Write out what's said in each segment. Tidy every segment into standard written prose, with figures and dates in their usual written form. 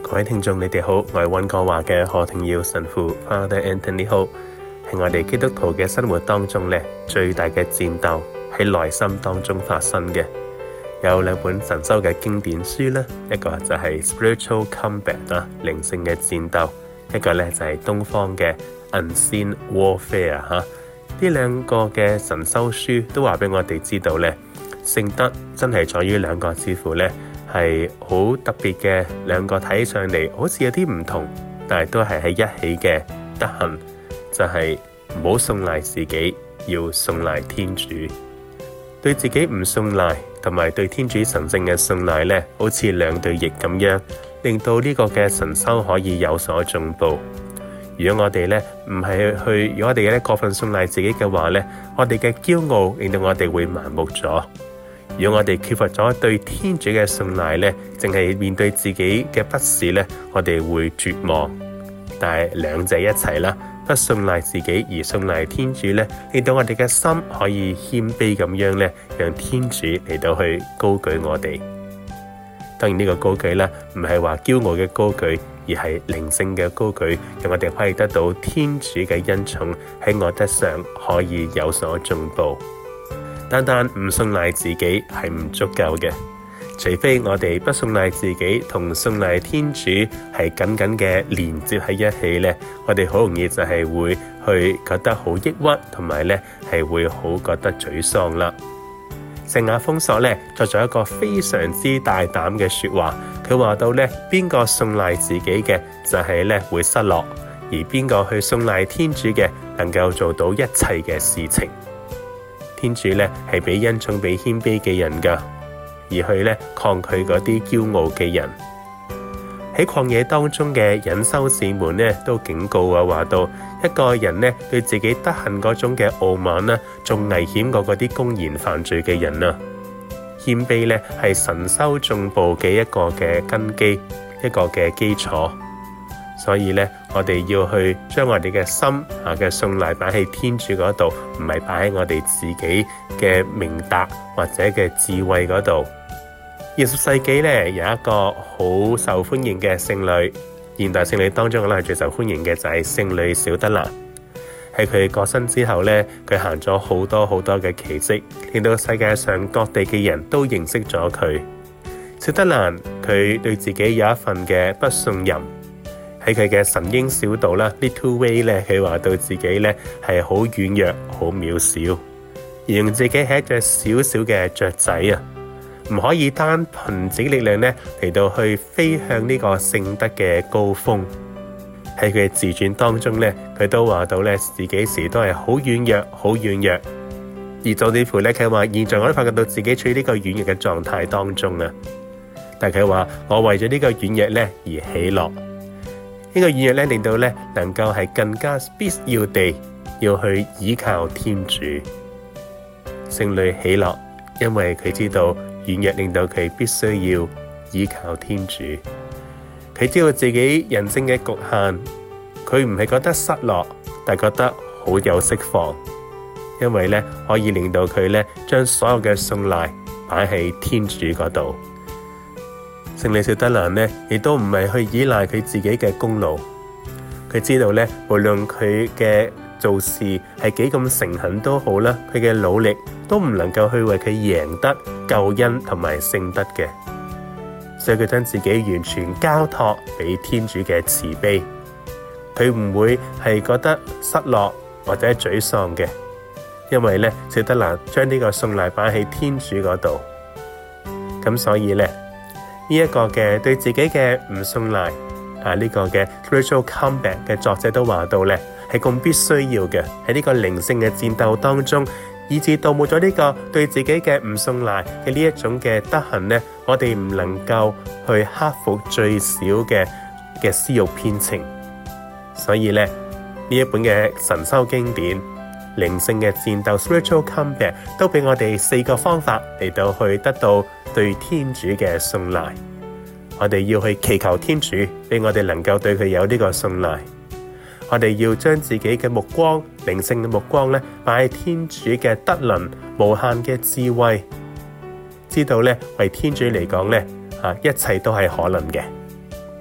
各位聽眾你哋好，我係溫哥華嘅何庭耀神父 Father Anthony 好。喺我哋基督徒嘅生活當中咧，最大嘅戰鬥喺內心當中發生嘅。有兩本神修嘅經典書咧，一個就係 Spiritual Combat 啊，靈性嘅戰鬥，一個咧就係東方嘅 Unseen Warfare 吓。呢兩個嘅神修書都話俾我哋知道咧，聖德真係在於兩個似乎咧係好特別嘅兩個，睇上嚟好似有啲唔同，但係都係喺一起嘅德行，就係唔好送賴自己，要送賴天主。對自己唔送賴，同埋對天主神聖嘅送賴咧，好似兩對翼咁樣，令到呢個嘅神修可以有所進步。如果我哋咧唔係如果我哋咧過分送賴自己嘅話咧，我哋嘅驕傲令到我哋會盲目咗。如果我哋缺乏咗對天主嘅信賴咧，淨係面對自己嘅不是咧，我哋會絕望。但係兩者一齊啦，不信賴自己而信賴天主咧，令到我哋嘅心可以謙卑咁樣咧，讓天主嚟到去高舉我哋。當然呢個高舉咧，唔係話驕傲嘅高舉，而係靈性嘅高舉，讓我哋可以得到天主嘅恩寵，喺我德上可以有所進步。單單唔信賴自己係唔足夠嘅，除非我哋不信賴自己同信賴天主係緊緊嘅連接喺一起咧，我哋好容易就係會去覺得好抑鬱，同埋咧係會好覺得沮喪啦。聖亞豐索咧作咗一個非常之大膽嘅說話，佢話到咧，邊個信賴自己嘅就係咧會失落，而邊個去信賴天主嘅能夠做到一切嘅事情。天主咧係俾恩寵俾謙卑嘅人噶，而去咧抗拒嗰啲驕傲嘅人。喺曠野當中嘅隱修士們咧都警告啊，話到一個人咧對自己德行嗰種嘅傲慢啦，仲危險過嗰啲公然犯罪嘅人啊。謙卑咧係神修進步嘅一個嘅根基，一個嘅基礎。所以咧，我哋要去將我哋嘅心嘅信賴擺喺天主嗰度，唔係擺喺我哋自己嘅明達或者嘅智慧嗰度。20世紀咧有一個好受歡迎嘅聖女，現代聖女當中可能最受歡迎嘅就係聖女小德蘭。喺佢過身之後咧，佢行咗好多好多嘅奇蹟，令到世界上各地嘅人都認識咗佢。小德蘭佢對自己有一份嘅不信任。喺佢嘅神嬰小道啦 Little Way 咧，佢話到自己咧係好軟弱、好渺小，形容自己係一隻小小嘅雀仔啊，唔可以單憑自己力量咧嚟到去飛向呢個聖德嘅高峰。喺佢嘅自傳當中咧，佢都話到咧自己時都係好軟弱、好軟弱，而甚至乎咧佢話現在我都發覺到自己處於呢個軟弱嘅狀態當中啊。但係佢話我為咗呢個軟弱咧而喜樂。呢個軟弱咧，令到咧能夠係更加必要地要去依靠天主。聖女喜樂，因為佢知道軟弱令到佢必須要依靠天主。佢知道自己人性嘅局限，佢唔係覺得失落，但係覺得好有釋放，因為咧可以令到佢咧將所有嘅信賴擺喺天主嗰度。聖女小德蘭咧，亦都唔係去依賴佢自己嘅功勞。佢知道咧，無論佢嘅做事係幾咁誠懇都好啦，佢嘅努力都唔能夠去為佢贏得救恩同埋聖德嘅。所以佢將自己完全交託俾天主嘅慈悲。佢唔會係覺得失落或者沮喪嘅，因為咧，小德蘭將呢個信賴擺喺天主嗰度。咁所以咧，呢一個嘅對自己嘅唔信賴呢個嘅 Spiritual Combat 嘅作者都話到咧，係咁必須要嘅，喺呢個靈性嘅戰鬥當中，以至到冇咗呢個對自己嘅唔信賴嘅呢一種嘅德行咧，我哋唔能夠去克服最少嘅私慾偏情。所以咧，呢一本嘅神修經典靈性嘅戰鬥 Spiritual Combat 都俾我哋4個方法嚟到去得到對天主嘅信賴。我哋要去祈求天主俾我哋能夠對佢有呢個信賴。我哋要將自己嘅目光，靈性嘅目光咧，擺喺天主嘅德能、無限嘅智慧，知道咧為天主嚟講咧，一切都係可能嘅。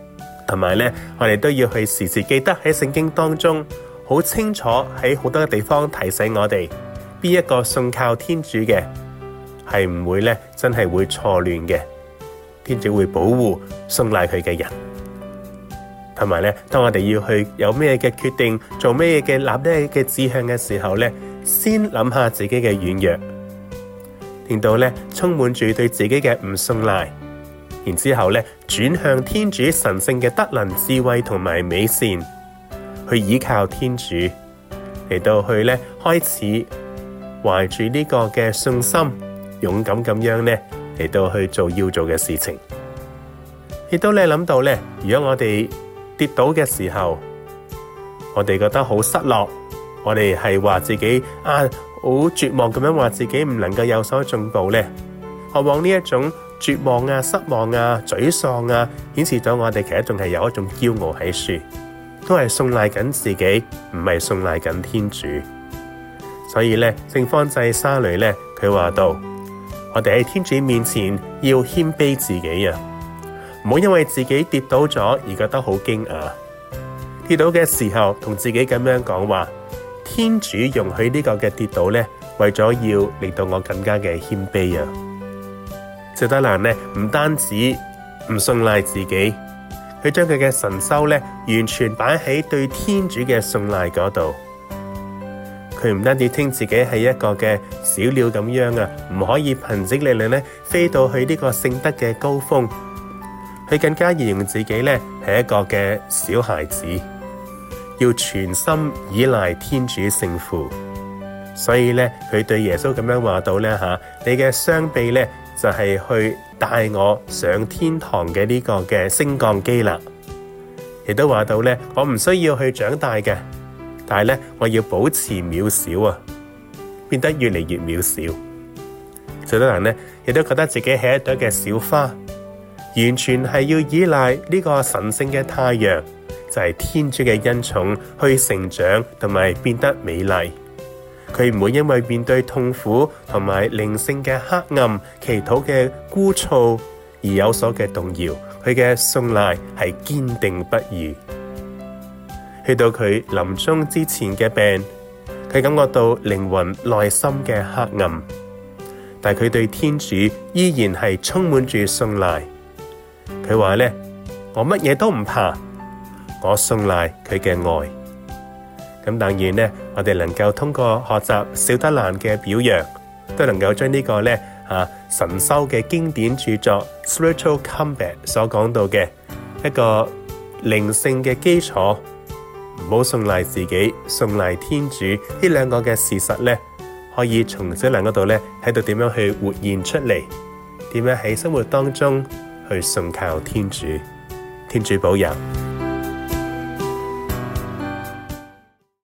同埋咧，我哋都要去時時記得喺聖經當中好清楚喺好多嘅地方提醒我哋，邊一個信靠天主嘅係唔會咧真係會錯亂嘅，天主會保護信賴佢嘅人。同埋咧，當我哋要去有咩嘅決定，做咩嘅立咩嘅志向嘅時候咧，先諗下自己嘅軟弱，令到咧充滿住對自己嘅唔信賴，然之後咧轉向天主神聖嘅德能智慧同埋美善，去依靠天主嚟到去咧開始懷住呢個嘅信心，勇敢咁樣咧嚟到去做要做嘅事情。亦都咧諗到咧，如果我哋跌倒嘅時候，我哋覺得好失落，我哋係話自己好絕望咁樣話自己唔能夠有所進步咧。何況呢一種絕望啊、失望啊、沮喪啊，顯示咗我哋其實仲係有一種驕傲喺處，都係信賴緊自己，唔係信賴緊天主。所以咧，聖方濟沙雷咧，佢話到，我哋喺天主面前要謙卑自己啊！唔好因為自己跌倒咗而覺得好驚訝，跌倒嘅時候同自己咁樣講話，天主容許呢個嘅跌倒咧，為咗要令到我更加嘅謙卑啊！小德蘭咧唔單止唔信賴自己，佢將佢嘅神修咧完全擺喺對天主嘅信賴嗰度。佢唔單止聽自己係一個嘅小鳥咁樣啊，唔可以憑藉力量咧飛到去呢個聖德嘅高峰。佢更加形容自己咧係一個嘅小孩子，要全心依賴天主聖父。所以咧，佢對耶穌咁樣話到咧你嘅雙臂咧就係去帶我上天堂嘅呢個嘅升降機啦。亦都話到咧，我唔需要去長大嘅，但係咧我要保持渺小啊，變得越嚟越渺小。小德蘭咧亦都覺得自己係一朵嘅小花，完全係要依賴呢個神聖嘅太陽，就係天主嘅恩寵去成長同埋變得美麗。佢唔會因為面對痛苦同埋靈性嘅黑暗、祈禱嘅枯燥而有所嘅動搖。佢嘅信賴係堅定不移。去到佢臨終之前嘅病，佢感覺到靈魂內心嘅黑暗，但佢對天主依然係充滿住信賴。佢話咧，我乜嘢都唔怕，我信賴佢嘅愛。咁但願咧，我哋能夠通過學習小德蘭嘅表揚，都能夠將呢個咧神修嘅經典著作 Spiritual Combat 所講到嘅一個靈性嘅基礎，唔好信賴自己，信賴天主呢兩個嘅事實咧，可以從小德蘭嗰度咧睇到點樣去活現出嚟，點樣喺生活當中去信靠天主。天主保佑。